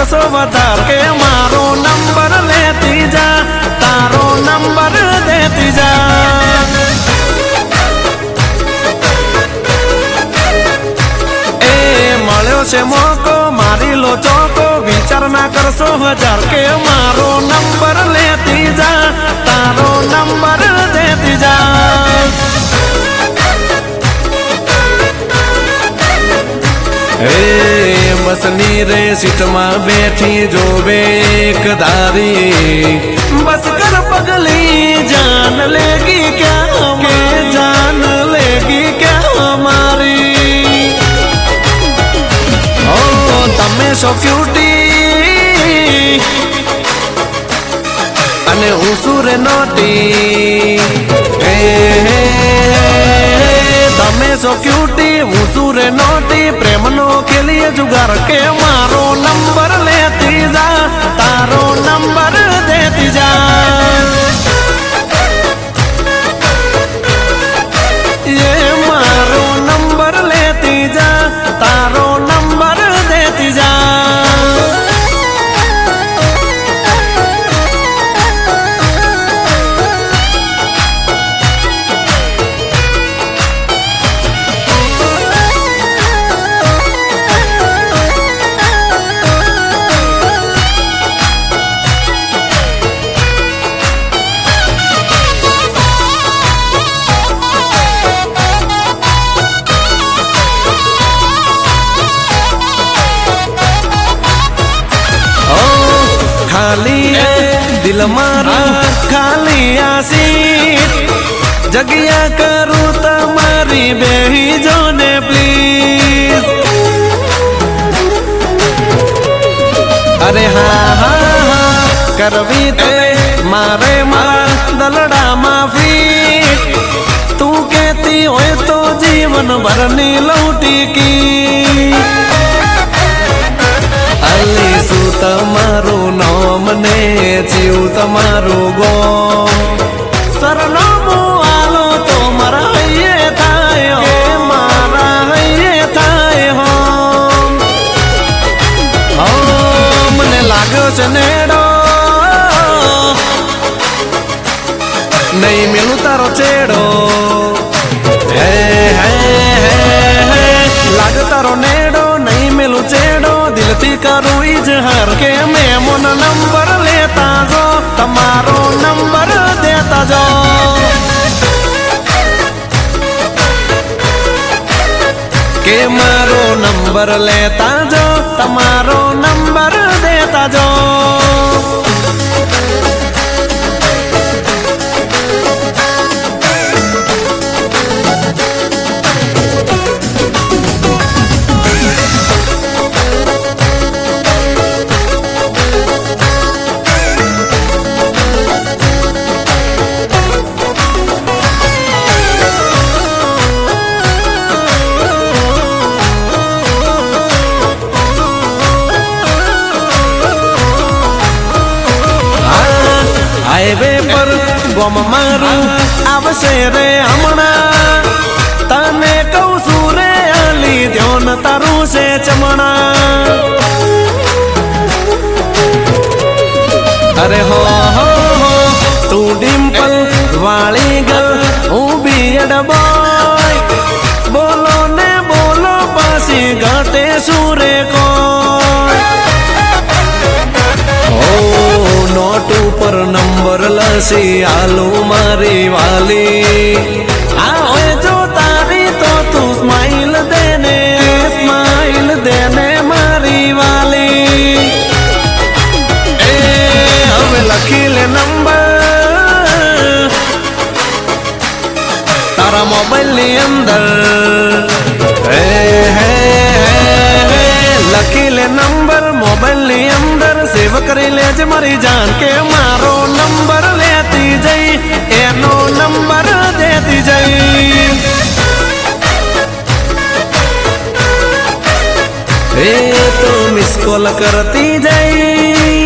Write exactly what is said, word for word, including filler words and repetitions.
करशो वधार के मारो नंबर लेती जा तारो नंबर देती जा। ए मळ्यो छे मोको मारी लो चौको विचार ना करशो हजार के मारो नंबर लेती जा तारो नंबर देती जा। ए बसनी रे सीट में बैठी जो बेक धारी बस कर पगली जान लेगी क्या के जान लेगी क्या हमारी। ओ तमे सो क्यूटी अने हुसूरे नोटी तमे सो क्यूटी हुसूरे नोटी प्रेम नो के लिए जुगार के मारो नंबर लेती जा तारो नंबर देती जा। ये मारो नंबर लेती जा तारो नंबर देती जा। खाली दिल मारू खाली आसी जगिया करूँ तमारी बेही जोने प्लीज। अरे हाँ हाँ हाँ करवी ते मारे मार दलड़ा माफी तू कहती हो तो जीवन भर नी लौटी की। अली सु तमारू नाम ने जीव तमारू गो सरनामो आलो तो मरा ये थाय हो मारा ये थाय हो। ओ मने लाग्यो छे नेडो नहीं मिलू तारो चेड़ो हे हे हे लाग तारो नेडो नहीं मिलू चेड़ो दिल थी करूँ इजहार के मैं मोन नंबर लेता जो तमारो नंबर देता जो। के मारो नंबर लेता जो तमारो नंबर देता जो। हाईवे पर गोम मारू आवशे रे हमणा तने कहूं सूरे आली ध्यान तारू से चमणा। अरे हो हो हो तू डिम्पल वाली गल हूँ बियड बॉय बोलो ने बोलो पासी घाटे सूरे को। नोट पर नंबर लसी आलू मारी वाली आओ जो तारी तो तू स्माइल देने स्माइल देने मारी वाली। ए अब लखी ले नंबर तारा मोबाइल नी अंदर ए है लखी ले नंबर मोबाइल नी अंदर सेव करी लेज मारी जान के मारो नंबर लेती जई एनो नंबर देती जई। ए तो मिस कॉल करती जई